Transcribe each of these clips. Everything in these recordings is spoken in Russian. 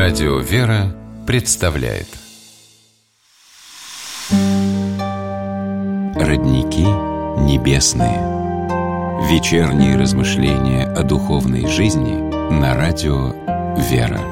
Радио «Вера» представляет Родники небесные. Вечерние размышления о духовной жизни на радио «Вера».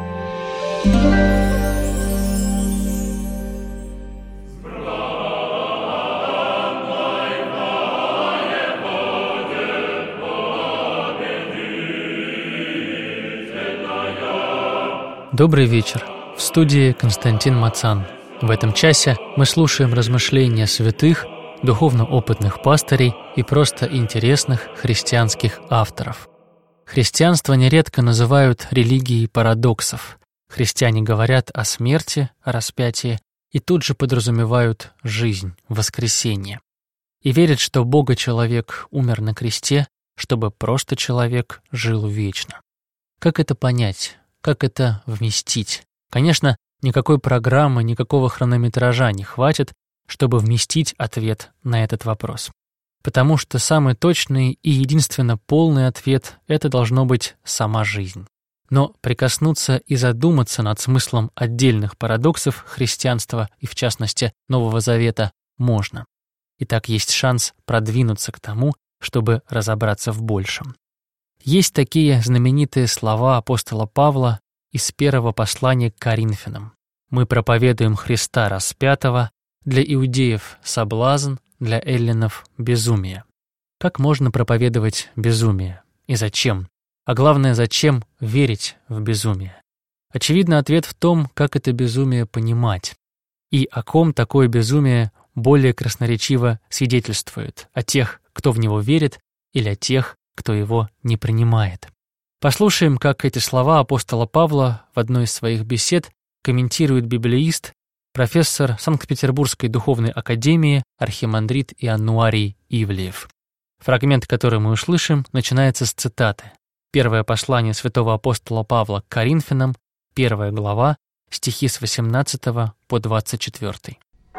Добрый вечер. В студии Константин Мацан. В этом часе мы слушаем размышления святых, духовно опытных пастырей и просто интересных христианских авторов. Христианство нередко называют религией парадоксов. Христиане говорят о смерти, о распятии и тут же подразумевают жизнь, воскресение. И верят, что Бога-человек умер на кресте, чтобы просто человек жил вечно. Как это понять? Как это вместить? Конечно, никакой программы, никакого хронометража не хватит, чтобы вместить ответ на этот вопрос. Потому что самый точный и единственно полный ответ – это должно быть сама жизнь. Но прикоснуться и задуматься над смыслом отдельных парадоксов христианства и, в частности, Нового Завета можно. Итак, есть шанс продвинуться к тому, чтобы разобраться в большем. Есть такие знаменитые слова апостола Павла из первого послания к Коринфянам. «Мы проповедуем Христа распятого, для иудеев соблазн, для эллинов безумие». Как можно проповедовать безумие? И зачем? А главное, зачем верить в безумие? Очевидно, ответ в том, как это безумие понимать. И о ком такое безумие более красноречиво свидетельствует: о тех, кто в него верит, или о тех, кто его не принимает. Послушаем, как эти слова апостола Павла в одной из своих бесед комментирует библеист, профессор Санкт-Петербургской духовной академии архимандрит Иоаннуарий Ивлеев. Фрагмент, который мы услышим, начинается с цитаты. Первое послание святого апостола Павла к Коринфянам, 1 глава, стихи с 18 по 24.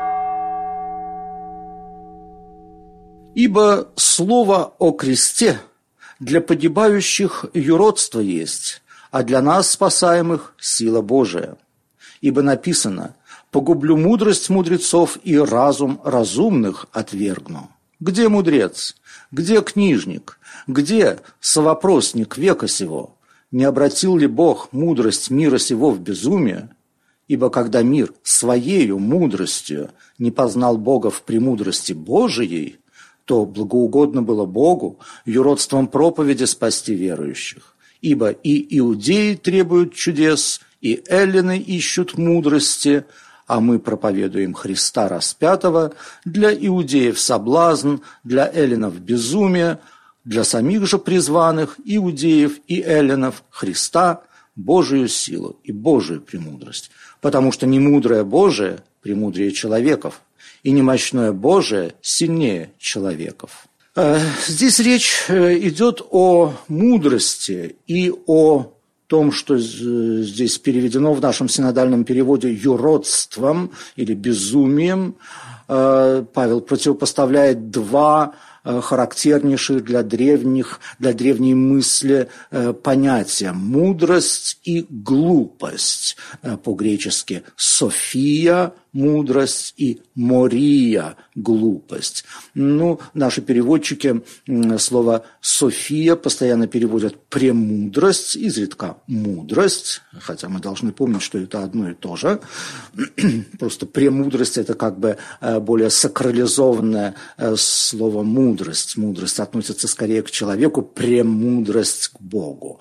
«Ибо слово о кресте для погибающих юродство есть, а для нас, спасаемых, сила Божия. Ибо написано: погублю мудрость мудрецов и разум разумных отвергну. Где мудрец? Где книжник? Где совопросник века сего? Не обратил ли Бог мудрость мира сего в безумие? Ибо когда мир своею мудростью не познал Бога в премудрости Божией, то благоугодно было Богу юродством проповеди спасти верующих. Ибо и иудеи требуют чудес, и эллины ищут мудрости, а мы проповедуем Христа распятого, для иудеев соблазн, для эллинов безумие, для самих же призванных иудеев и эллинов Христа Божию силу и Божию премудрость. Потому что немудрое Божие премудрее человеков, и немощное Божие сильнее человеков». Здесь речь идет о мудрости и о том, что здесь переведено в нашем синодальном переводе юродством или безумием. Павел противопоставляет два характернейших для древней мысли понятия: мудрость и глупость. По-гречески «софия» – мудрость и «мория» – глупость. Наши переводчики слово «софия» постоянно переводят «премудрость», изредка «мудрость», хотя мы должны помнить, что это одно и то же. Просто «премудрость» – это как бы более сакрализованное слово «мудрость». Мудрость относится скорее к человеку, премудрость к Богу.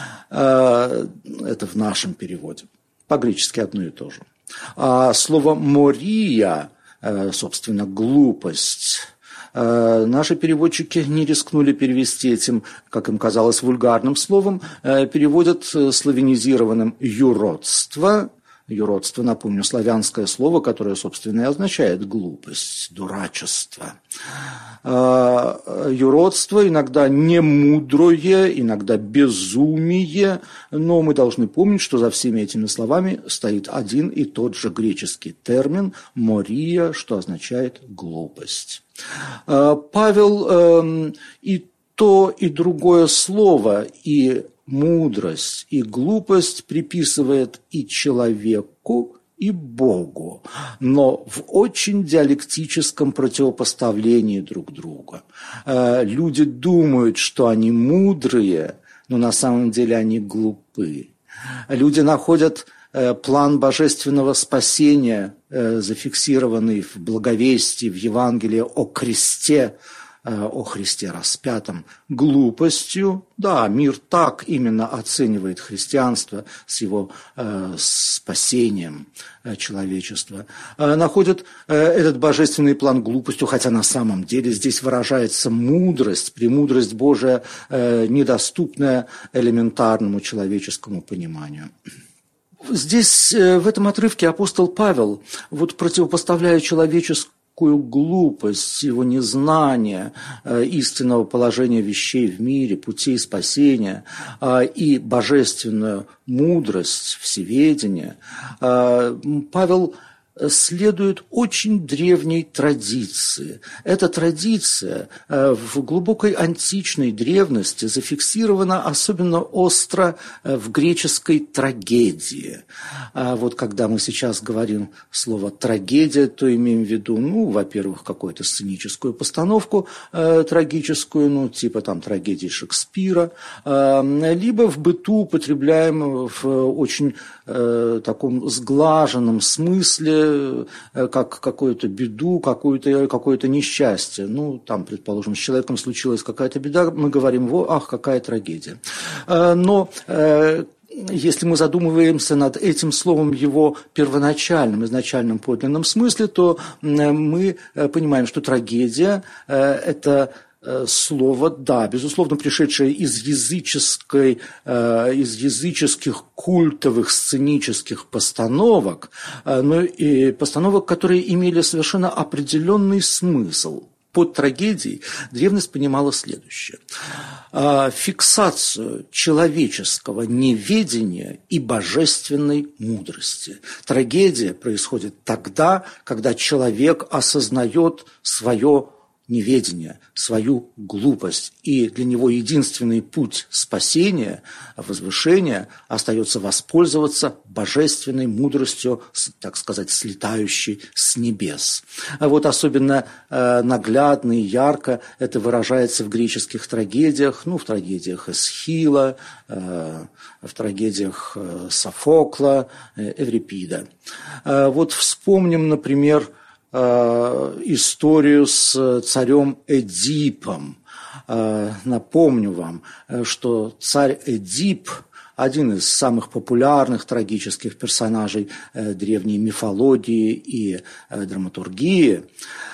Это в нашем переводе. По-гречески одно и то же. А слово «мория», собственно, глупость, наши переводчики не рискнули перевести этим, как им казалось, вульгарным словом, переводят славянизированным «юродство». Юродство, напомню, славянское слово, которое, собственно, и означает глупость, дурачество. Юродство иногда немудрое, иногда безумие, но мы должны помнить, что за всеми этими словами стоит один и тот же греческий термин «мория», что означает глупость. Павел и то, и другое слово, и мудрость и глупость приписывает и человеку, и Богу, но в очень диалектическом противопоставлении друг друга. Люди думают, что они мудрые, но на самом деле они глупы. Люди находят план божественного спасения, зафиксированный в благовестии, в Евангелии о кресте распятом, глупостью. Да, мир так именно оценивает христианство с его спасением человечества. Находит этот божественный план глупостью, хотя на самом деле здесь выражается мудрость, премудрость Божия, недоступная элементарному человеческому пониманию. Здесь, в этом отрывке, апостол Павел, противопоставляя человеческую глупость, его незнание истинного положения вещей в мире, путей спасения и божественную мудрость, всеведение, Павел следует очень древней традиции. Эта традиция в глубокой античной древности зафиксирована особенно остро в греческой трагедии. Когда мы сейчас говорим слово «трагедия», то имеем в виду, во-первых, какую-то сценическую постановку трагическую, типа трагедии Шекспира, либо в быту употребляем в очень таком сглаженном смысле, как какую-то беду, какое-то несчастье. Предположим, с человеком случилась какая-то беда, мы говорим: ах, какая трагедия. Но если мы задумываемся над этим словом в его первоначальном, изначальном подлинном смысле, то мы понимаем, что трагедия – это слово, да, безусловно, пришедшее из языческих культовых сценических постановок, но и постановок, которые имели совершенно определенный смысл. Под трагедией древность понимала следующее: фиксацию человеческого неведения и божественной мудрости. Трагедия происходит тогда, когда человек осознает свое неведение, свою глупость, и для него единственный путь спасения, возвышения остается воспользоваться божественной мудростью, так сказать, слетающей с небес. Особенно наглядно и ярко это выражается в греческих трагедиях, в трагедиях Эсхила, в трагедиях Софокла, Эврипида. Вспомним, например, историю с царем Эдипом. Напомню вам, что царь Эдип, один из самых популярных трагических персонажей древней мифологии и драматургии,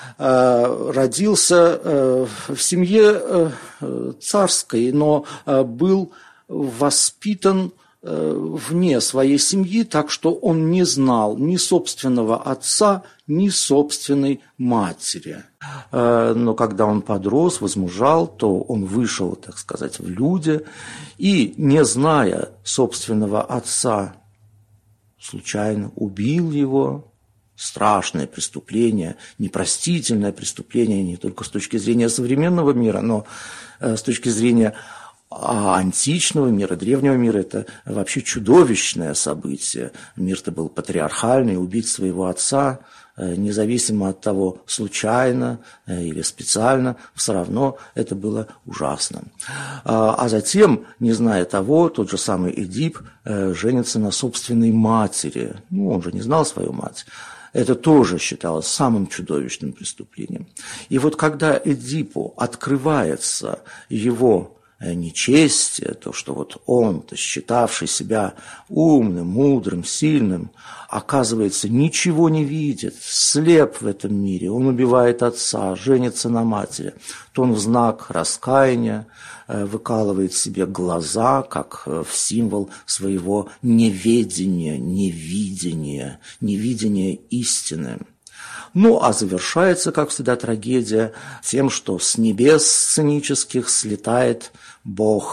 родился в семье царской, но был воспитан вне своей семьи, так что он не знал ни собственного отца, ни собственной матери. Но когда он подрос, возмужал, то он вышел, так сказать, в люди, и, не зная собственного отца, случайно убил его. Страшное преступление, непростительное преступление не только с точки зрения современного мира, но с точки зрения античного мира, древнего мира. Это вообще чудовищное событие. Мир-то был патриархальный, убить своего отца, независимо от того, случайно или специально, все равно это было ужасно. А затем, не зная того, тот же самый Эдип женится на собственной матери. Он же не знал свою мать. Это тоже считалось самым чудовищным преступлением. И когда Эдипу открывается его нечестие, то, что он-то, считавший себя умным, мудрым, сильным, оказывается, ничего не видит, слеп в этом мире, он убивает отца, женится на матери, то он в знак раскаяния выкалывает себе глаза, как в символ своего неведения, невидения истины. А завершается, как всегда, трагедия тем, что с небес сценических слетает Бог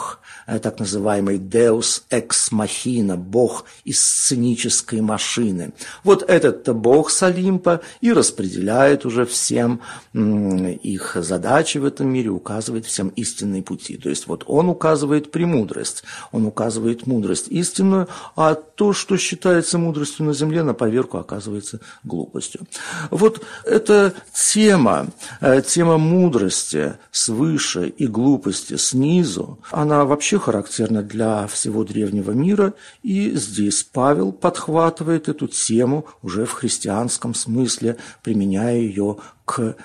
так называемый Deus ex machina, бог из сценической машины. Вот этот-то бог с Олимпа и распределяет уже всем их задачи в этом мире, указывает всем истинные пути. То есть вот он указывает премудрость, он указывает мудрость истинную, а то, что считается мудростью на земле, на поверку оказывается глупостью. Вот эта тема мудрости свыше и глупости снизу, она вообще характерна для всего древнего мира, и здесь Павел подхватывает эту тему уже в христианском смысле, применяя ее к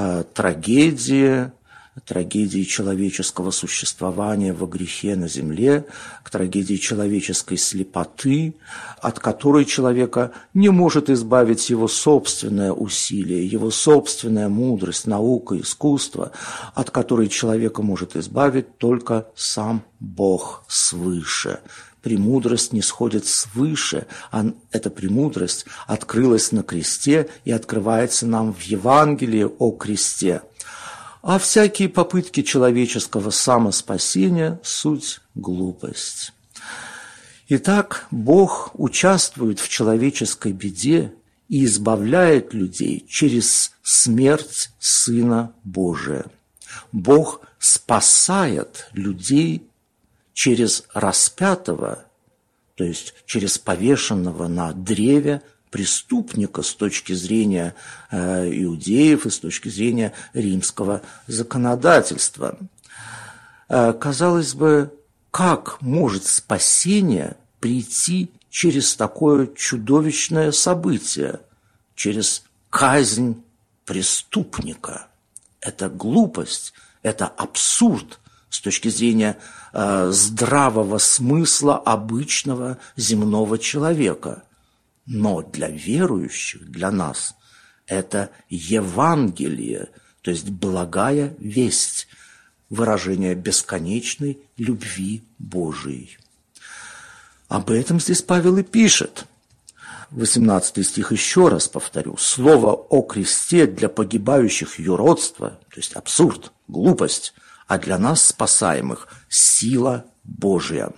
трагедии человеческого существования во грехе на земле, к трагедии человеческой слепоты, от которой человека не может избавить его собственное усилие, его собственная мудрость, наука, искусство, от которой человека может избавить только сам Бог свыше. Премудрость не сходит свыше, а эта премудрость открылась на кресте и открывается нам в Евангелии о кресте. А всякие попытки человеческого самоспасения – суть глупость. Итак, Бог участвует в человеческой беде и избавляет людей через смерть Сына Божия. Бог спасает людей через распятого, то есть через повешенного на древе преступника с точки зрения иудеев и с точки зрения римского законодательства. Казалось бы, как может спасение прийти через такое чудовищное событие, через казнь преступника? Это глупость, это абсурд с точки зрения здравого смысла обычного земного человека. Но для верующих, для нас, это Евангелие, то есть благая весть, выражение бесконечной любви Божией. Об этом здесь Павел и пишет. 18 стих еще раз повторю. Слово о кресте для погибающих юродство, то есть абсурд, глупость, а для нас, спасаемых, сила Божья.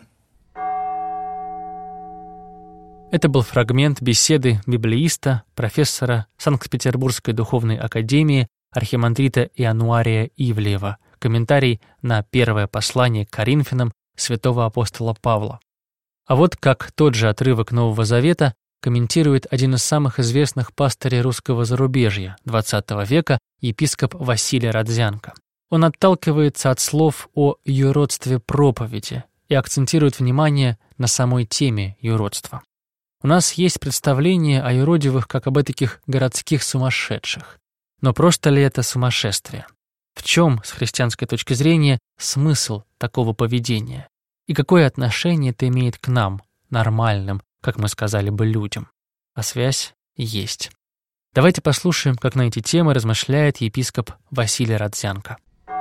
Это был фрагмент беседы библеиста, профессора Санкт-Петербургской духовной академии архимандрита Иануария Ивлеева, комментарий на первое послание к Коринфянам святого апостола Павла. А вот как тот же отрывок Нового Завета комментирует один из самых известных пастырей русского зарубежья XX века, епископ Василий Родзянко. Он отталкивается от слов о юродстве проповеди и акцентирует внимание на самой теме юродства. У нас есть представление о юродивых как об этих городских сумасшедших. Но просто ли это сумасшествие? В чем, с христианской точки зрения, смысл такого поведения? И какое отношение это имеет к нам, нормальным, как мы сказали бы, людям? А связь есть. Давайте послушаем, как на эти темы размышляет епископ Василий Родзянко.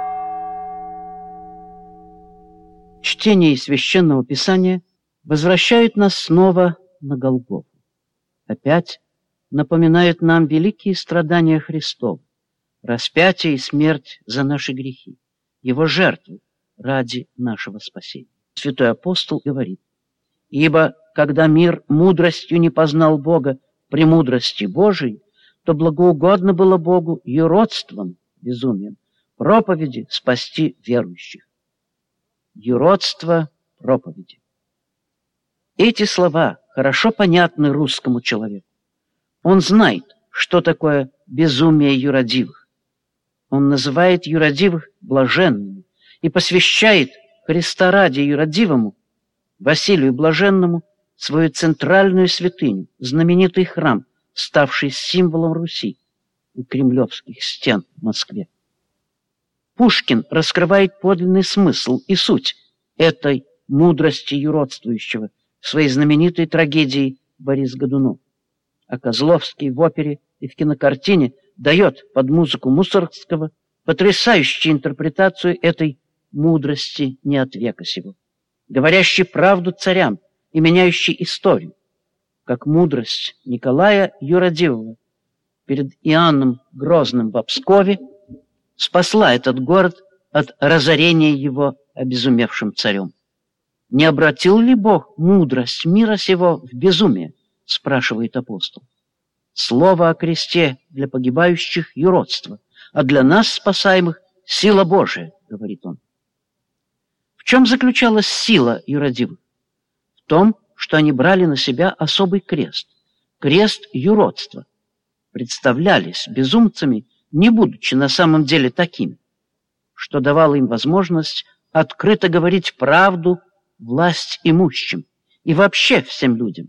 Чтение Священного Писания возвращает нас снова на Голгофу. Опять напоминает нам великие страдания Христова, распятие и смерть за наши грехи, Его жертву ради нашего спасения. Святой апостол говорит: «Ибо когда мир мудростью не познал Бога премудрости Божией, то благоугодно было Богу юродством, безумием, проповеди спасти верующих». Юродство проповеди. Эти слова хорошо понятны русскому человеку. Он знает, что такое безумие юродивых. Он называет юродивых блаженными и посвящает Христа ради юродивому, Василию Блаженному, свою центральную святыню, знаменитый храм, ставший символом Руси у кремлевских стен в Москве. Пушкин раскрывает подлинный смысл и суть этой мудрости юродствующего в своей знаменитой трагедии «Борис Годунов». А Козловский в опере и в кинокартине дает под музыку Мусоргского потрясающую интерпретацию этой мудрости не от века сего, говорящей правду царям и меняющей историю, как мудрость Николая Юродивого перед Иоанном Грозным в Пскове спасла этот город от разорения его обезумевшим царем. Не обратил ли Бог мудрость мира сего в безумие? Спрашивает апостол. Слово о кресте для погибающих юродство, а для нас, спасаемых, сила Божия, говорит он. В чем заключалась сила юродивых? В том, что они брали на себя особый крест, крест юродства, представлялись безумцами, не будучи на самом деле такими, что давало им возможность открыто говорить правду власть имущим и вообще всем людям.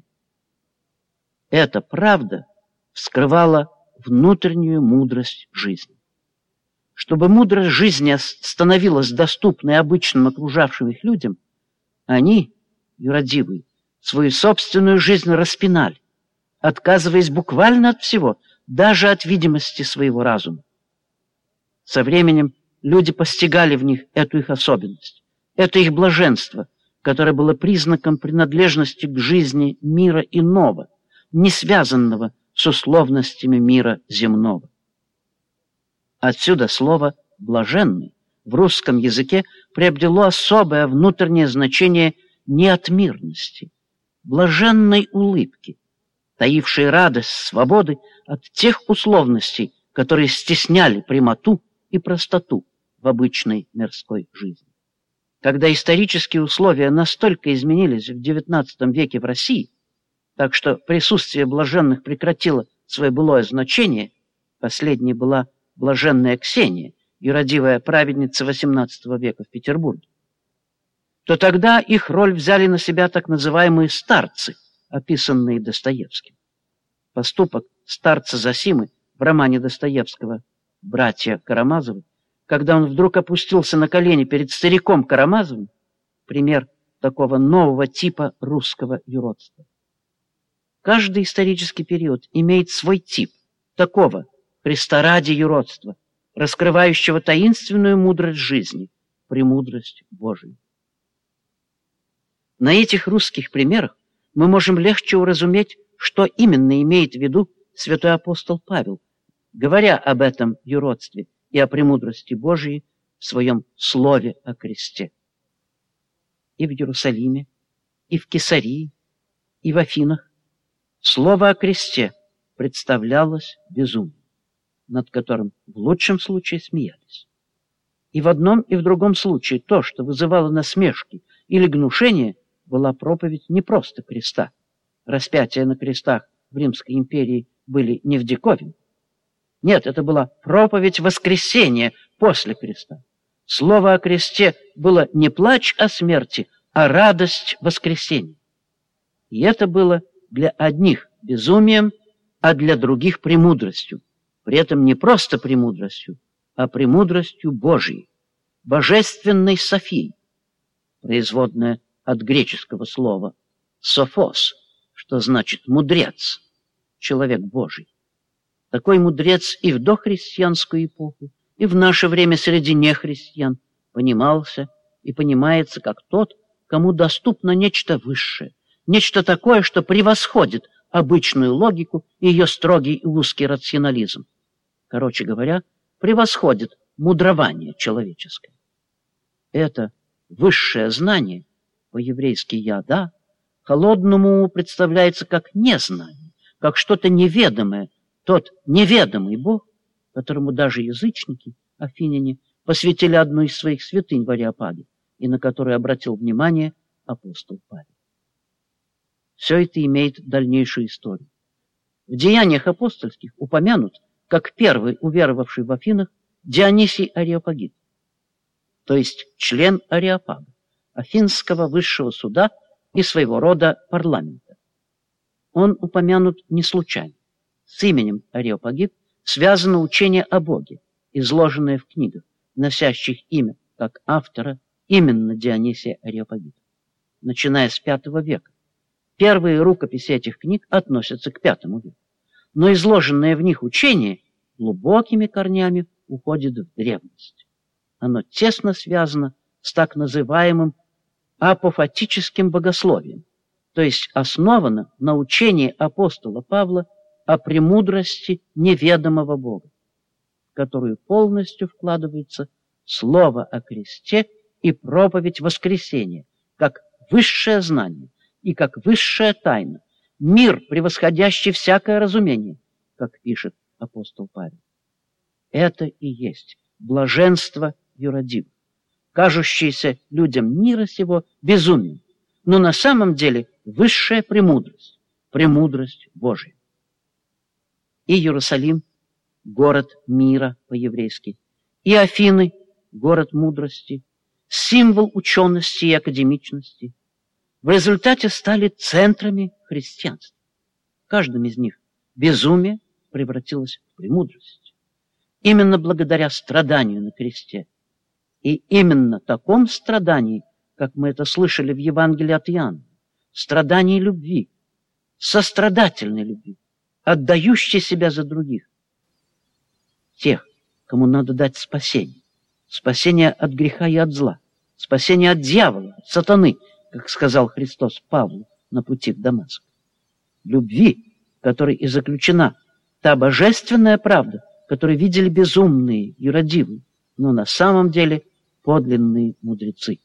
Эта правда вскрывала внутреннюю мудрость жизни. Чтобы мудрость жизни становилась доступной обычным окружавшим их людям, они, юродивые, свою собственную жизнь распинали, отказываясь буквально от всего, даже от видимости своего разума. Со временем люди постигали в них эту их особенность, это их блаженство, которое было признаком принадлежности к жизни мира иного, не связанного с условностями мира земного. Отсюда слово «блаженный» в русском языке приобрело особое внутреннее значение неотмирности, блаженной улыбки, таившей радость свободы от тех условностей, которые стесняли прямоту и простоту в обычной мирской жизни. Когда исторические условия настолько изменились в XIX веке в России, так что присутствие блаженных прекратило свое былое значение, последней была блаженная Ксения, юродивая праведница XVIII века в Петербурге, то тогда их роль взяли на себя так называемые старцы, описанные Достоевским. Поступок старца Зосимы в романе Достоевского «Братья Карамазовы», когда он вдруг опустился на колени перед стариком Карамазовым, пример такого нового типа русского юродства. Каждый исторический период имеет свой тип такого Христа ради юродства, раскрывающего таинственную мудрость жизни, премудрость Божию. На этих русских примерах мы можем легче уразуметь, что именно имеет в виду святой апостол Павел, говоря об этом юродстве и о премудрости Божией в своем слове о кресте. И в Иерусалиме, и в Кесарии, и в Афинах слово о кресте представлялось безумием, над которым в лучшем случае смеялись. И в одном и в другом случае то, что вызывало насмешки или гнушение, была проповедь не просто креста. Распятия на крестах в Римской империи были не в диковинку. Нет, это была проповедь воскресения после креста. Слово о кресте было не плач о смерти, а радость воскресения. И это было для одних безумием, а для других премудростью. При этом не просто премудростью, а премудростью Божией, божественной Софией, производная от греческого слова «софос», что значит «мудрец», «человек Божий». Такой мудрец и в дохристианскую эпоху, и в наше время среди нехристиан понимался и понимается как тот, кому доступно нечто высшее, нечто такое, что превосходит обычную логику и ее строгий и узкий рационализм. Короче говоря, превосходит мудрование человеческое. Это высшее знание, по-еврейски «яда», холодному уму представляется как незнание, как что-то неведомое, тот неведомый Бог, которому даже язычники, афиняне, посвятили одну из своих святынь в Ареопаге, и на которую обратил внимание апостол Павел. Все это имеет дальнейшую историю. В Деяниях апостольских упомянут, как первый уверовавший в Афинах Дионисий Ареопагит, то есть член Ареопага, афинского высшего суда и своего рода парламента. Он упомянут не случайно. С именем Ареопагит связано учение о Боге, изложенное в книгах, носящих имя как автора именно Дионисия Ареопагита, начиная с V века. Первые рукописи этих книг относятся к V веку, но изложенное в них учение глубокими корнями уходит в древность. Оно тесно связано с так называемым апофатическим богословием, то есть основано на учении апостола Павла о премудрости неведомого Бога, в которую полностью вкладывается слово о кресте и проповедь воскресения, как высшее знание и как высшая тайна, мир, превосходящий всякое разумение, как пишет апостол Павел. Это и есть блаженство юродивых, кажущееся людям мира сего безумием, но на самом деле высшая премудрость, премудрость Божия. И Иерусалим – город мира по-еврейски, и Афины – город мудрости, символ учености и академичности, в результате стали центрами христианства. В каждом из них безумие превратилось в премудрость. Именно благодаря страданию на кресте, и именно таком страдании, как мы это слышали в Евангелии от Иоанна, страдании любви, сострадательной любви, отдающей себя за других, тех, кому надо дать спасение. Спасение от греха и от зла, спасение от дьявола, от сатаны, как сказал Христос Павлу на пути к Дамаску. Любви, в которой и заключена та божественная правда, которую видели безумные, юродивые, но на самом деле подлинные мудрецы.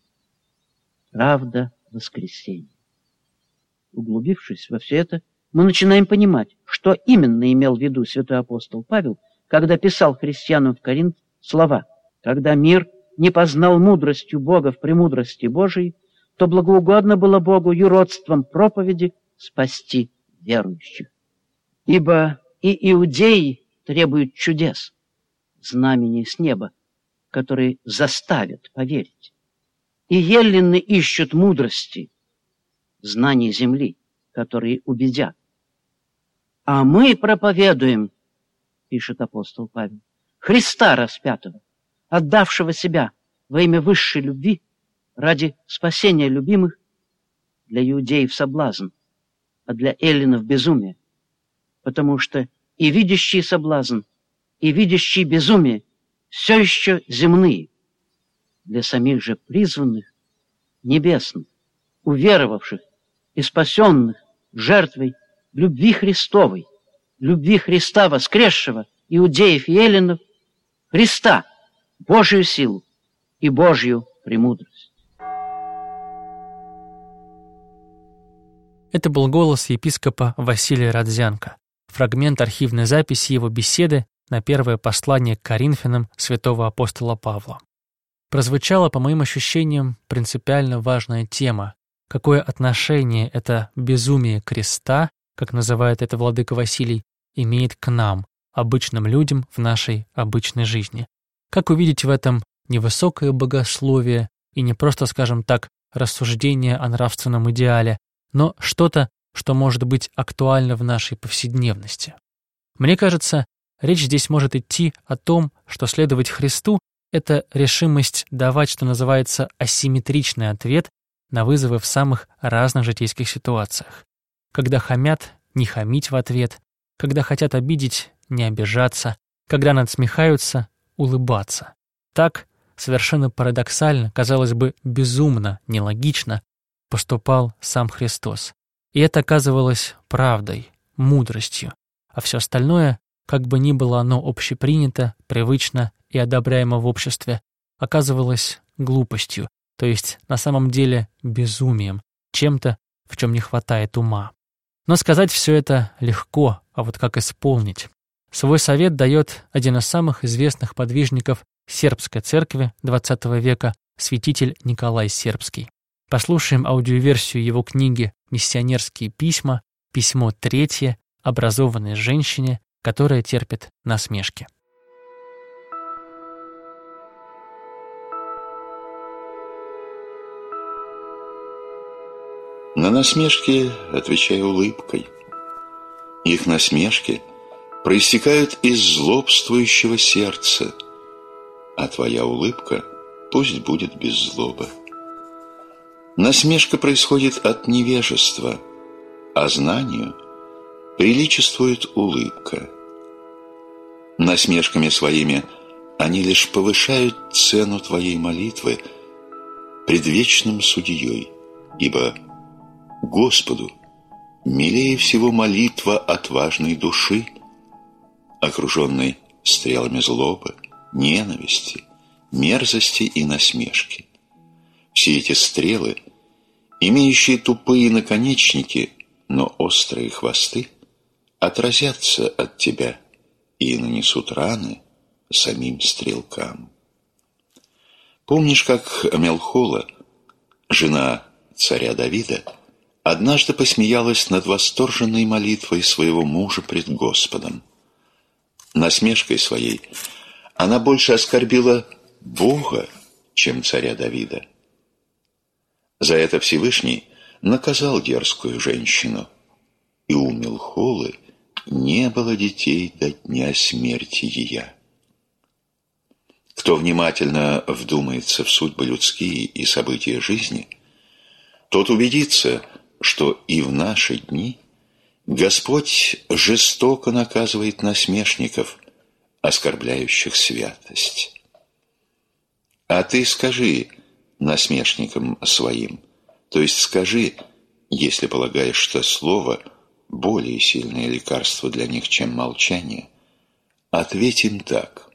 Правда воскресения. Углубившись во все это, мы начинаем понимать, что именно имел в виду святой апостол Павел, когда писал христианам в Коринт слова: «Когда мир не познал мудростью Бога в премудрости Божией, то благоугодно было Богу юродством проповеди спасти верующих. Ибо и иудеи требуют чудес, знамений с неба, которые заставят поверить. И еллины ищут мудрости, знаний земли, которые убедят. А мы проповедуем, пишет апостол Павел, Христа распятого, отдавшего себя во имя высшей любви ради спасения любимых, для иудеев соблазн, а для эллинов безумие, потому что и видящий соблазн, и видящий безумие все еще земные, для самих же призванных, небесных, уверовавших и спасенных жертвой любви Христовой, любви Христа воскресшего, иудеев и эллинов, Христа, Божию силу и Божью премудрость. Это был голос епископа Василия Родзянко, фрагмент архивной записи его беседы на первое послание к Коринфянам святого апостола Павла. Прозвучала, по моим ощущениям, принципиально важная тема, какое отношение это безумие креста, как называет это владыка Василий, имеет к нам, обычным людям в нашей обычной жизни. Как увидеть в этом не высокое богословие и не просто, скажем так, рассуждение о нравственном идеале, но что-то, что может быть актуально в нашей повседневности. Мне кажется, речь здесь может идти о том, что следовать Христу — это решимость давать, что называется, асимметричный ответ на вызовы в самых разных житейских ситуациях. Когда хамят — не хамить в ответ, когда хотят обидеть — не обижаться, когда надсмехаются — улыбаться. Так, совершенно парадоксально, казалось бы, безумно, нелогично, поступал сам Христос. И это оказывалось правдой, мудростью, а все остальное, как бы ни было оно общепринято, привычно и одобряемо в обществе, оказывалось глупостью, то есть на самом деле безумием, чем-то, в чем не хватает ума. Но сказать все это легко, а вот как исполнить? Свой совет дает один из самых известных подвижников сербской церкви XX века, святитель Николай Сербский. Послушаем аудиоверсию его книги «Миссионерские письма», письмо 3, образованной женщине, которая терпит насмешки. На насмешки отвечай улыбкой. Их насмешки проистекают из злобствующего сердца, а твоя улыбка пусть будет без злобы. Насмешка происходит от невежества, а знанию приличествует улыбка. Насмешками своими они лишь повышают цену твоей молитвы пред вечным судьей, ибо Господу милее всего молитва отважной души, окруженной стрелами злобы, ненависти, мерзости и насмешки. Все эти стрелы имеющие тупые наконечники, но острые хвосты, отразятся от тебя и нанесут раны самим стрелкам. Помнишь, как Мелхола, жена царя Давида, однажды посмеялась над восторженной молитвой своего мужа пред Господом? Насмешкой своей она больше оскорбила Бога, чем царя Давида. За это Всевышний наказал дерзкую женщину, и у Мелхолы не было детей до дня смерти ее. Кто внимательно вдумается в судьбы людские и события жизни, тот убедится, что и в наши дни Господь жестоко наказывает насмешников, оскорбляющих святость. А ты скажи насмешникам своим, то есть скажи, если полагаешь, что слово – более сильное лекарство для них, чем молчание, ответь им так: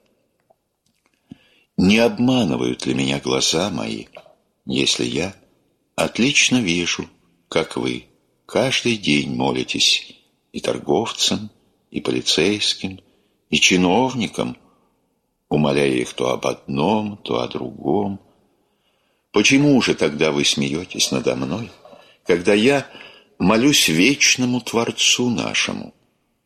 не обманывают ли меня глаза мои, если я отлично вижу, как вы каждый день молитесь и торговцам, и полицейским, и чиновникам, умоляя их то об одном, то о другом? Почему же тогда вы смеетесь надо мной, когда я молюсь вечному Творцу нашему?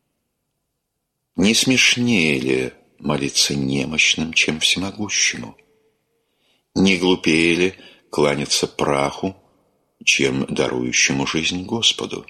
Не смешнее ли молиться немощным, чем всемогущему? Не глупее ли кланяться праху, чем дарующему жизнь Господу?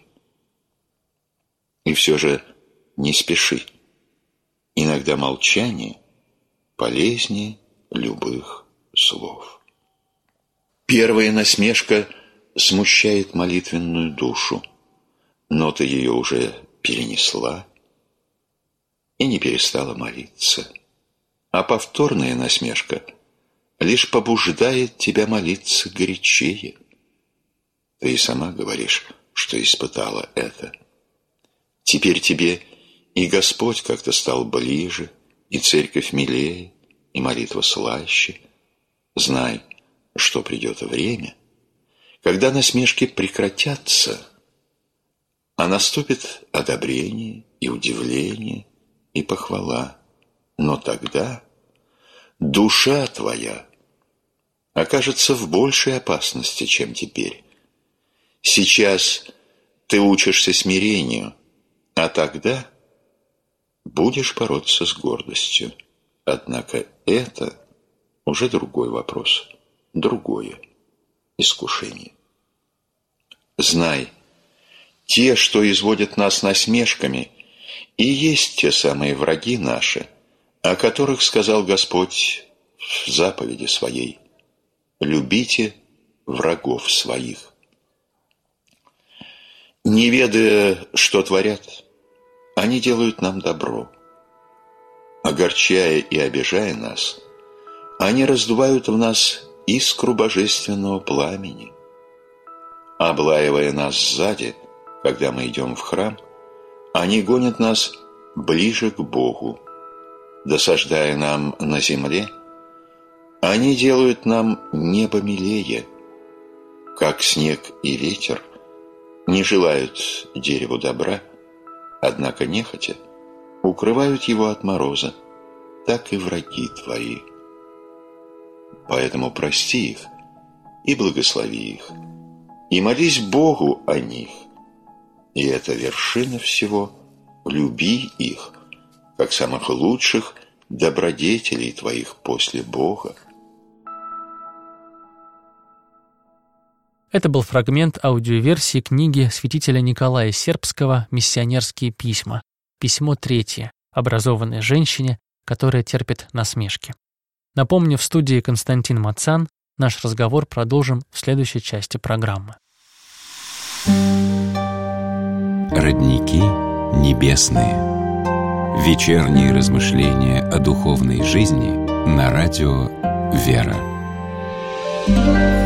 И все же не спеши. Иногда молчание полезнее любых слов. Первая насмешка смущает молитвенную душу, но ты ее уже перенесла и не перестала молиться. А повторная насмешка лишь побуждает тебя молиться горячее. Ты и сама говоришь, что испытала это. Теперь тебе и Господь как-то стал ближе, и церковь милее, и молитва слаще. Знай, что придет время, когда насмешки прекратятся, а наступит одобрение и удивление и похвала. Но тогда душа твоя окажется в большей опасности, чем теперь. Сейчас ты учишься смирению, а тогда будешь бороться с гордостью. Однако это уже другой вопрос, другое искушение. Знай, те, что изводят нас насмешками, и есть те самые враги наши, о которых сказал Господь в заповеди своей: любите врагов своих. Не ведая, что творят, они делают нам добро. Огорчая и обижая нас, они раздувают в нас искру божественного пламени. Облаивая нас сзади, когда мы идем в храм, они гонят нас ближе к Богу. Досаждая нам на земле, они делают нам небо милее. Как снег и ветер не желают дереву добра, однако нехотя укрывают его от мороза, так и враги твои. Поэтому прости их и благослови их, и молись Богу о них. И это вершина всего – люби их, как самых лучших добродетелей твоих после Бога. Это был фрагмент аудиоверсии книги святителя Николая Сербского «Миссионерские письма». Письмо 3. Образованной женщине, которая терпит насмешки. Напомню, в студии Константин Мацан. Наш разговор продолжим в следующей части программы. Родники небесные. Вечерние размышления о духовной жизни на радио «Вера».